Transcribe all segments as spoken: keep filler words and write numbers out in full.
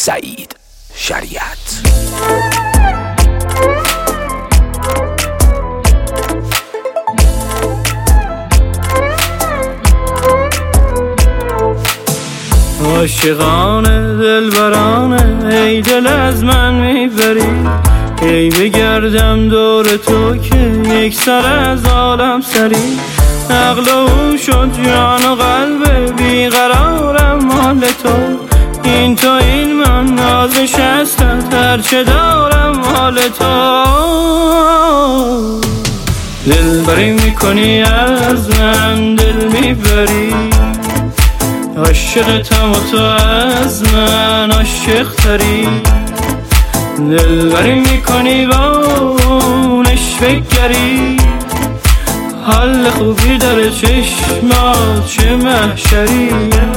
سعید شریعت. عاشقانه دلبرانه ای دل از من میبری، ای بگردم دور تو که یک سر از عالم سری. عقل و شد جان و قلب بیقرارم مال تو، این تو این من ناز نشستت هرچه دارم مال تو. دلبری میکنی از من دل میبری، عاشقتم و تو از من عاشق تری. دلبری میکنی با نشوه گری، حال خوبی در چشمات چه محشری.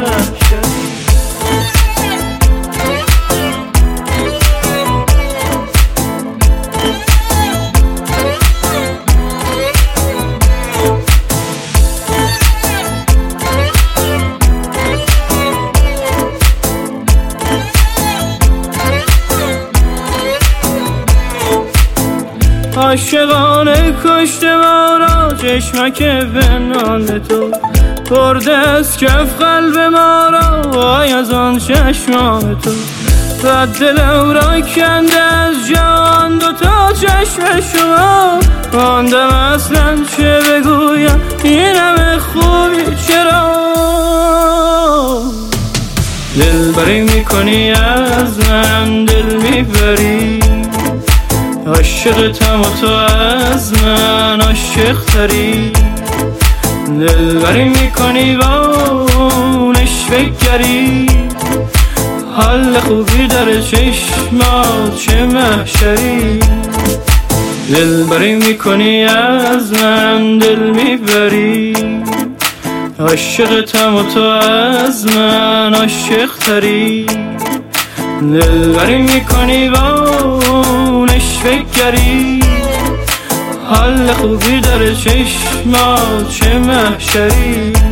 عاشقانه کشته ما را چشمک بنان تو، برده از کف قلب ما را وای از آن چشمان تو. و دلم را کنده از جان دو تا چشم شما، ماندم اصلا چه بگویم این همه خوبی چرا. دلبری میکنی از من دل میبری، عاشقتم و تو از من عاشق تری. دلبری میکنی با نشوه گری، حال خوبی در چشمات چه محشری. دلبری میکنی از من دل میبری، عاشقتم و تو از من عاشق تری. دلبری میکنی با نشوه گری، حال خوبی در چشمات چه محشری.